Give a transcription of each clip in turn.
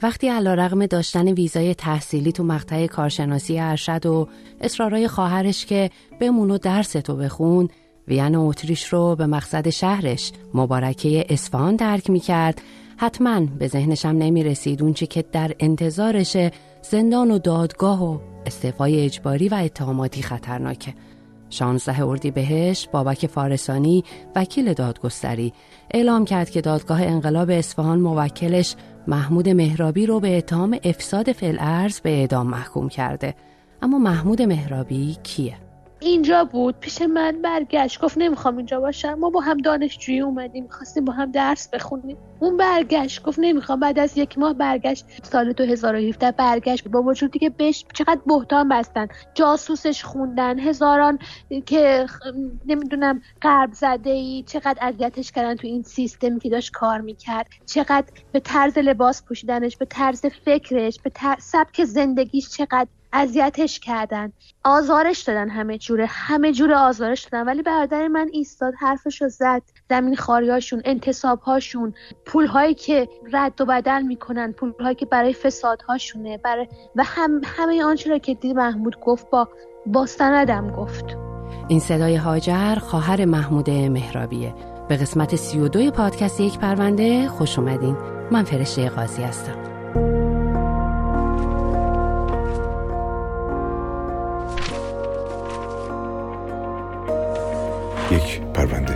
وقتی علیرغم داشتن ویزای تحصیلی تو مقطع کارشناسی ارشد و اصرارهای خواهرش که بمون و درستو بخون، وین اتریش رو به مقصد شهرش مبارکه اصفهان درک میکرد، حتما به ذهنشم نمیرسید اون چی که در انتظارشه زندان و دادگاه و استعفای اجباری و اتهاماتی خطرناکه. 16 اردیبهشت بابک فارسانی وکیل دادگستری اعلام کرد که دادگاه انقلاب اصفهان موکلش محمود مهرابی رو به اتهام افساد فی‌الارض به اعدام محکوم کرده. اما محمود مهرابی کیه؟ اینجا بود، پیش من برگشت، گفت نمیخوام اینجا باشم. ما با هم دانشجویی اومدیم، خواستیم با هم درس بخونیم. اون برگشت گفت نمیخوام. بعد از 1 ماه برگشت، سال 2017 برگشت، با وجودی که بهش چقدر بهتان بستن، جاسوسش خوندن، هزاران که نمیدونم غرب زده‌ای، چقدر اذیتش کردن تو این سیستمی که داشت کار میکرد، چقدر به طرز لباس پوشیدنش، به طرز فکرش، به سبک زندگیش چقدر اذیتش کردن، آزارش دادن، همه جوره آزارش دادن. ولی برادر من ایستاد، حرفشو زد. زمین خواریاشون، انتصابهاشون، پولهایی که رد و بدل میکنن، پولهایی که برای فسادهاشونه، و همه آنچه را که دید محمود گفت با سندم گفت. این صدای هاجر، خواهر محمود مهرابیه. به قسمت 32 پادکست یک پرونده خوش اومدین. من فرشته قاضی هستم. یک پرونده.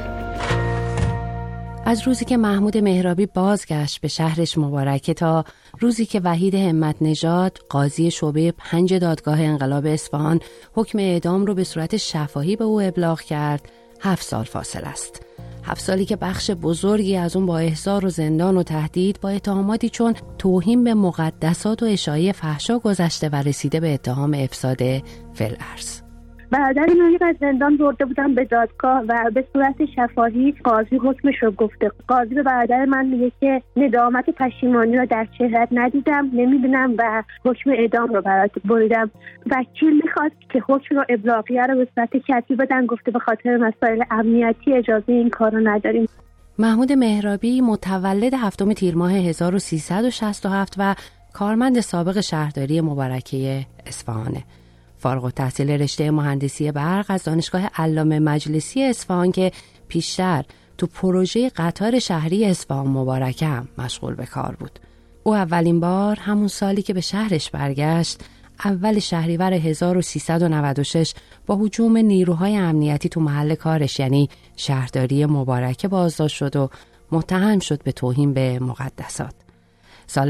از روزی که محمود مهرابی بازگشت به شهرش مبارکه تا روزی که وحید همت نژاد قاضی شعبه 5 دادگاه انقلاب اصفهان حکم اعدام رو به صورت شفاهی به او ابلاغ کرد 7 سال فاصله است. 7 سالی که بخش بزرگی از اون با احضار و زندان و تهدید با اتهاماتی چون توهین به مقدسات و اشاعه فحشا گذشته و رسیده به اتهام افساد فی‌الارض. برادر من از زندان برده بودم به دادگاه و به صورت شفاهی قاضی حکمش رو گفته. قاضی به برادر من میگه که ندامت و پشیمانی رو در چهره‌ات ندیدم، نمیدونم و حکم اعدام رو برات بریدم. وکیل میخواد که حکم رو ابلاغیه رو به صورت کتبی بدن، گفته به خاطر مسائل امنیتی اجازه این کار رو نداریم. محمود مهرابی متولد 7 تیر ماه 1367 و کارمند سابق شهرداری مبارکه اصفهانه. فارغ التحصیل رشته مهندسی برق از دانشگاه علامه مجلسی اصفهان که پیشتر تو پروژه قطار شهری اصفهان مبارکه هم مشغول به کار بود. او اولین بار همون سالی که به شهرش برگشت، اول شهریور 1396 با هجوم نیروهای امنیتی تو محل کارش یعنی شهرداری مبارکه بازداشت شد و متهم شد به توهین به مقدسات. سال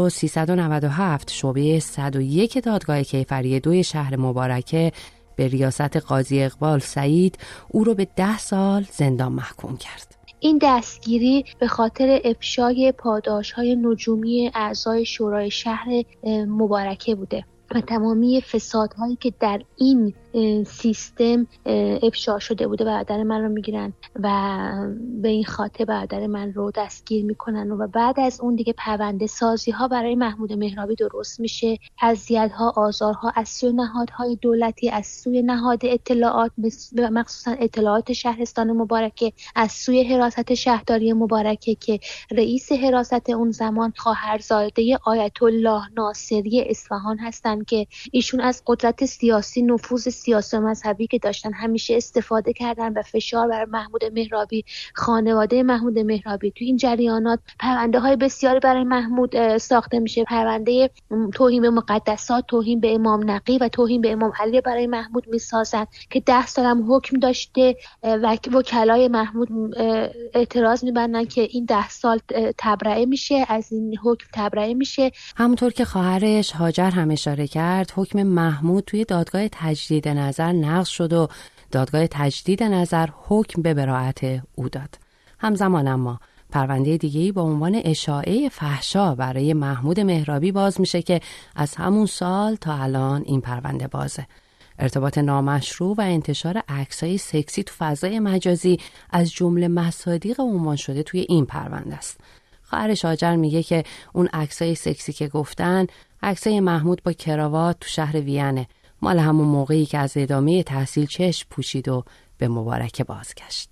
1397 شعبه 101 دادگاه کیفری 2 شهر مبارکه به ریاست قاضی اقبال سعید او رو به 10 سال زندان محکوم کرد. این دستگیری به خاطر افشای پاداش‌های نجومی اعضای شورای شهر مبارکه بوده و تمامی فسادهایی که در این سیستم افشا شده بوده برادر من رو میگیرن و به این خاطر برادر من رو دستگیر میکنن و بعد از اون دیگه پرونده سازی ها برای محمود مهرابی درست میشه. اذیت ها، آزارها از سوی نهادهای دولتی، از سوی نهاد اطلاعات، مخصوصا اطلاعات شهرستان مبارکه، از سوی حراست شهرداری مبارکه که رئیس حراست اون زمان خواهرزاده آیت الله ناصری اصفهان هستن که ایشون از قدرت سیاسی، نفوذ سیاسی و مذهبی که داشتن همیشه استفاده کردن و فشار بر محمود مهرابی، خانواده محمود مهرابی. تو این جریانات پرونده های بسیاری برای محمود ساخته میشه. پرونده توهین به مقدسات، توهین به امام نقی و توهین به امام علی برای محمود میسازن که 10 سال هم حکم داشته و وکلای محمود اعتراض میبندن که این 10 سال تبرئه میشه، از این حکم تبرئه میشه. همونطور که خواهرش هاجر هم اشاره کرد، حکم محمود توی دادگاه تجدید نظر نقض شد و دادگاه تجدید نظر حکم به براءت او داد. همزمان اما پرونده دیگه‌ای با عنوان اشاعه فحشا برای محمود مهرابی باز میشه که از همون سال تا الان این پرونده بازه. ارتباط نامشروع و انتشار عکسای سکسی تو فضای مجازی از جمله مصادیق عنوان شده توی این پرونده است. خواهرش هاجر میگه که اون عکسای سکسی که گفتن عکسای محمود با کراوات تو شهر وینه، مال همون موقعی که از ادامه تحصیل چشم پوشید و به مبارکه بازگشت.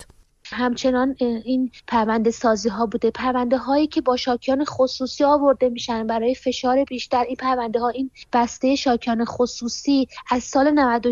همچنان این پرونده سازی ها بوده، پرونده هایی که با شاکیان خصوصی آورده میشن برای فشار بیشتر. این پرونده ها، این بسته شاکیان خصوصی از سال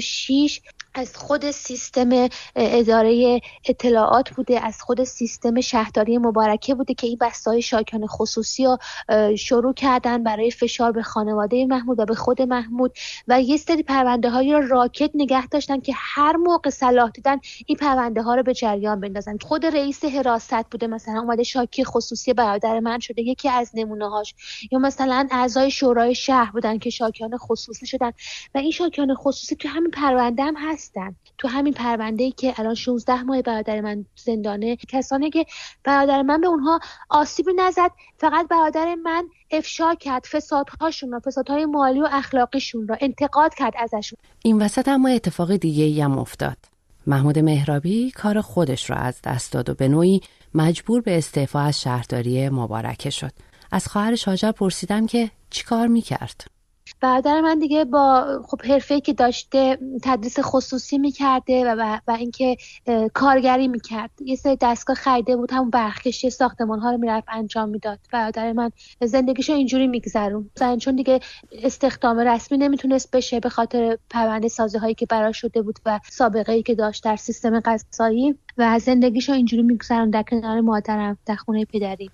96 از خود سیستم اداره اطلاعات بوده، از خود سیستم شهرداری مبارکه بوده که این بسته‌های شاکیان خصوصی رو شروع کردن برای فشار به خانواده محمود و به خود محمود و یه سری پرونده‌هایی رو راکت نگه داشتن که هر موقع صلاح دیدن این پرونده‌ها رو به جریان بندازن. خود رئیس حراست بوده، مثلا اومده شاکی خصوصی برادر من شده یکی از نمونه‌هاش، یا مثلا اعضای شورای شهر بودن که شاکیان خصوصی شدن و این شاکیان خصوصی تو همین پرونده هم هستن. تو همین پرونده‌ای که الان 16 ماه برادر من زندانه، کسانی که برادر من به اونها آسیبی نزد، فقط برادر من افشا کرد فسادهاشون رو، فسادهای مالی و اخلاقیشون رو انتقاد کرد ازشون. این وسط اما اتفاق دیگه‌ای هم افتاد. محمود مهرابی کار خودش رو از دست داد و به نوعی مجبور به استعفا از شهرداری مبارکه شد. از خواهرش هاجر پرسیدم که چی کار میکرد؟ برادر من دیگه با حرفه‌ای که داشته تدریس خصوصی میکرده و اینکه کارگری میکرد. یه سری دستگاه خریده بود، همون برقکشی ساختمان ها رو میرفت انجام میداد. برادر من زندگیشو اینجوری میگذرون. چون دیگه استخدام رسمی نمیتونست بشه به خاطر پرونده سازی هایی که براش شده بود و سابقه ای که داشت در سیستم قضایی و زندگیشو اینجوری میگذرون در کنار مادرم در خونه پدری.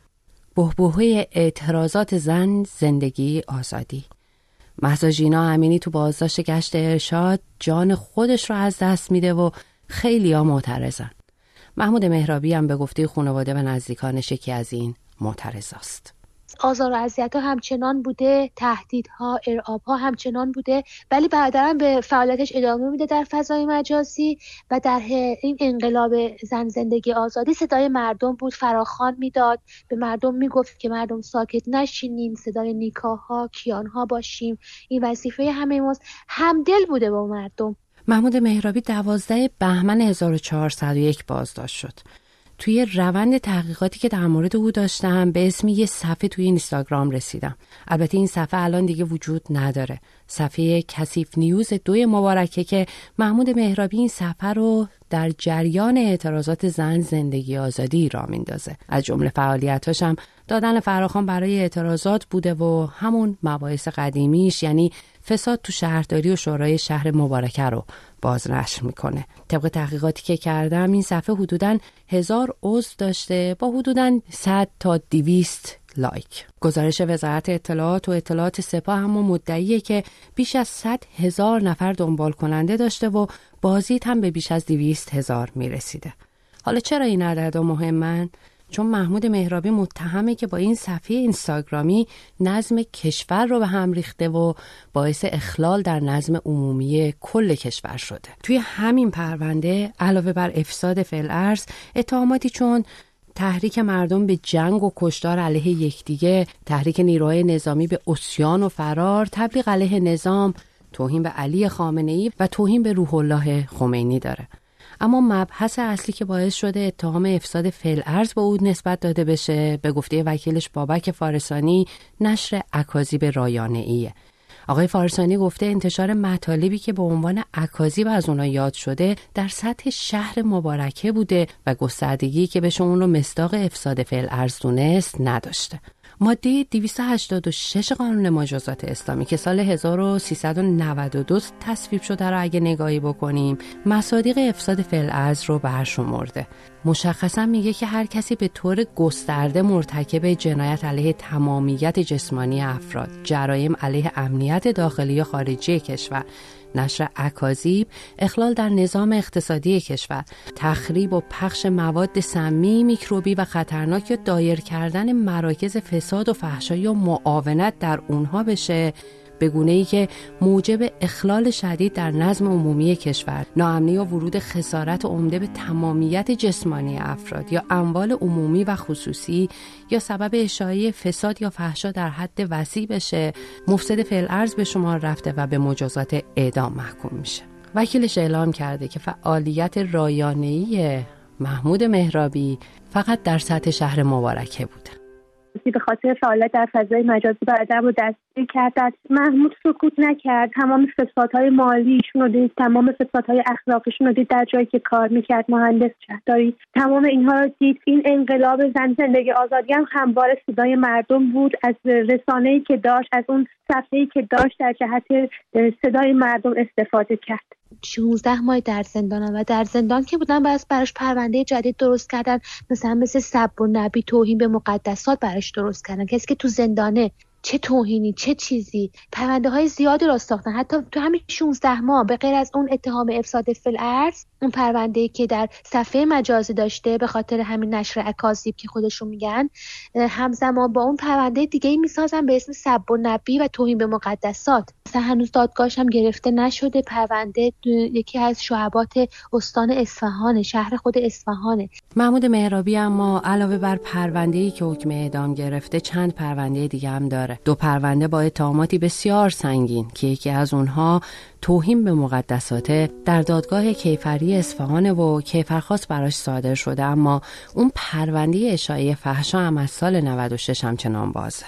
بحبوحه اعتراضات زن، زندگی، آزادی. مهسا ژینا امینی تو بازداشت گشت ارشاد جان خودش رو از دست میده و خیلی‌ها معترضن. محمود مهرابی هم به گفته خانواده و نزدیکانش یکی از این معترضاست. آزار و اذیت‌ها همچنان بوده، تهدیدها، ارعاب‌ها همچنان بوده، ولی برادرم به فعالیتش ادامه میده در فضای مجازی و در این انقلاب زن زندگی آزادی صدای مردم بود، فراخوان میداد، به مردم میگفت که مردم ساکت نشینیم، صدای نیکاها، کیانها باشیم، این وظیفه همه ماست، همدل بوده با مردم. محمود مهرابی 12 بهمن 1401 بازداشت شد. توی روند تحقیقاتی که در مورد او داشتم به اسم یه صفحه توی اینستاگرام رسیدم. البته این صفحه الان دیگه وجود نداره. صفحه کثیف نیوز 2 مبارکه که محمود مهرابی این صفحه رو در جریان اعتراضات زن زندگی آزادی راه میندازه. از جمله فعالیتاش هم دادن فراخوان برای اعتراضات بوده و همون مباحث قدیمیش، یعنی فساد تو شهرداری و شورای شهر مبارکه رو بازنشر میکنه. طبق تحقیقاتی که کردم این صفحه حدوداً 1000 عضو داشته با حدوداً 100 تا 200 لایک. گزارش وزارت اطلاعات و اطلاعات سپاه هم مدعیه که بیش از 100,000 نفر دنبال کننده داشته و بازدید هم به بیش از 200,000 میرسیده. حالا چرا این عددا مهمن؟ چون محمود مهرابی متهمه که با این صفحه اینستاگرامی نظم کشور رو به هم ریخته و باعث اخلال در نظم عمومی کل کشور شده. توی همین پرونده علاوه بر افساد فی‌الارض، اتهاماتی چون تحریک مردم به جنگ و کشتار علیه یکدیگه، تحریک نیروهای نظامی به عصیان و فرار، تبلیغ علیه نظام، توهین به علی خامنه‌ای و توهین به روح الله خمینی داره. اما مبحث اصلی که باعث شده اتهام افساد فی‌الارض به او نسبت داده بشه، به گفته وکیلش بابک فارسانی، نشر اکاذیب رایانه‌ایه. آقای فارسانی گفته انتشار مطالبی که به عنوان اکاذیب از اونها یاد شده در سطح شهر مبارکه بوده و گستردگی که بشه اون رو مصداق افساد فی‌الارض دونست نداشته. ماده 286 قانون مجازات اسلامی که سال 1392 تصویب شده رو اگه نگاهی بکنیم، مصادیق افساد فی‌الارض رو برشمرده. مشخصا میگه که هر کسی به طور گسترده مرتکب جنایت علیه تمامیت جسمانی افراد، جرایم علیه امنیت داخلی و خارجی کشور، نشر اکاذیب، اخلال در نظام اقتصادی کشور، تخریب و پخش مواد سمی، میکروبی و خطرناک یا دایر کردن مراکز فساد و فحشایی و معاونت در اونها بشه، به گونه‌ای که موجب اخلال شدید در نظم عمومی کشور، ناامنی و ورود خسارت عمده به تمامیت جسمانی افراد یا اموال عمومی و خصوصی یا سبب اشاعه فساد یا فحشا در حد وسیع بشه، مفسد فی‌الارض به شمار رفته و به مجازات اعدام محکوم میشه. وکیلش اعلام کرده که فعالیت رایانه‌ای محمود مهرابی فقط در سطح شهر مبارکه بوده. به خاطر فعالیت در فضای مجازی برادرم رو دستگیر کردن. محمود سکوت نکرد. تمام فسادهای مالیشون رو دید، تمام فسادهای اخلاقیشون رو دید در جایی که کار میکرد، مهندس شهرداری. تمام اینها رو دید. این انقلاب زن زندگی آزادی هم همواره صدای مردم بود، از رسانه‌ای که داشت، از اون صفحه‌ای که داشت در جهت صدای مردم استفاده کرد. 16 ماه در زندانم و در زندان که بودن براش پرونده جدید درست کردن، مثل سب و نبی، توهین به مقدسات براش درست کردن. کسی که تو زندانه چه توهینی چه چیزی، پرونده های زیادی را ساختن. حتی تو همین 16 ماه به غیر از اون اتهام افساد فی‌الارض، اون پرونده‌ای که در صفحه مجازی داشته به خاطر همین نشر اکاذیب که خودشون میگن، همزمان با اون پرونده دیگه‌ای میسازن به اسم سب و نبی و توهین به مقدسات. مثلا هنوز دادگاهش هم گرفته نشده. پرونده یکی از شعبات استان اصفهان، شهر خود اصفهانه. محمود مهرابی اما علاوه بر پرونده‌ای که حکم اعدام گرفته، چند پرونده دیگه هم داره. 2 پرونده با اتهاماتی بسیار سنگین که یکی از اونها توهین به مقدسات در دادگاه کیفری اصفهان و کیفرخواست براش صادر شده، اما اون پرونده اشاعه فحشا هم از سال 96 همچنان بازه.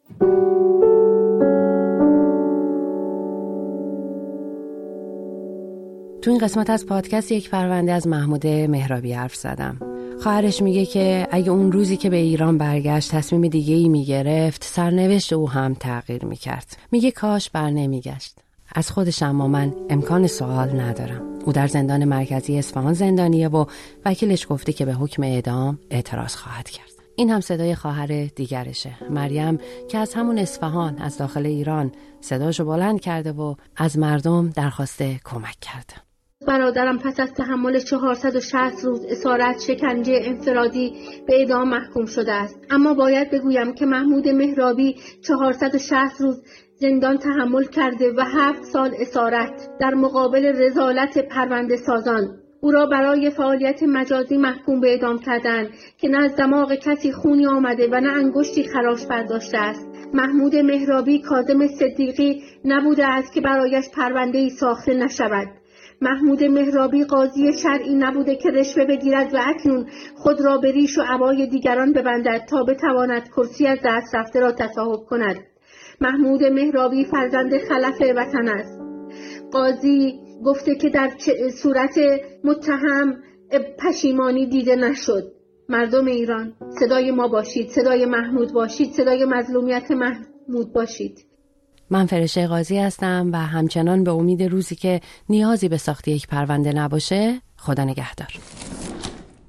تو این قسمت از پادکست یک پرونده از محمود مهرابی حرف زدم. خواهرش میگه که اگه اون روزی که به ایران برگشت تصمیم دیگه‌ای میگرفت، سرنوشت او هم تغییر میکرد. میگه کاش بر نمیگشت. از خودش اما من امکان سوال ندارم. او در زندان مرکزی اصفهان زندانیه و وکیلش گفته که به حکم اعدام اعتراض خواهد کرد. این هم صدای خواهر دیگرشه، مریم، که از همون اصفهان، از داخل ایران صداشو بلند کرده و از مردم درخواست کمک کرده. برادرم پس از تحمل 460 روز اسارت، شکنجه انفرادی به اعدام محکوم شده است. اما باید بگویم که محمود مهرابی 460 روز زندان تحمل کرده و 7 سال اسارت در مقابل رذالت پرونده سازان. او را برای فعالیت مجازی محکوم به اعدام کردند که نه از دماغ کسی خونی آمده و نه انگشتی خراش برداشته است. محمود مهرابی کاظم صدیقی نبوده است که برایش پرونده‌ای ساخته نشود. محمود مهرابی قاضی شرعی نبوده که رشوه بگیرد و اکنون خود را به ریش و عبای دیگران ببندد تا بتواند کرسی از دست رفته را تصاحب کند. محمود مهرابی فرزند خلف وطن است. قاضی گفته که در صورت متهم پشیمانی دیده نشد. مردم ایران، صدای ما باشید، صدای محمود باشید، صدای مظلومیت محمود باشید. من فرشته قاضی هستم و همچنان به امید روزی که نیازی به ساخت یک پرونده نباشه، خدا نگهدار.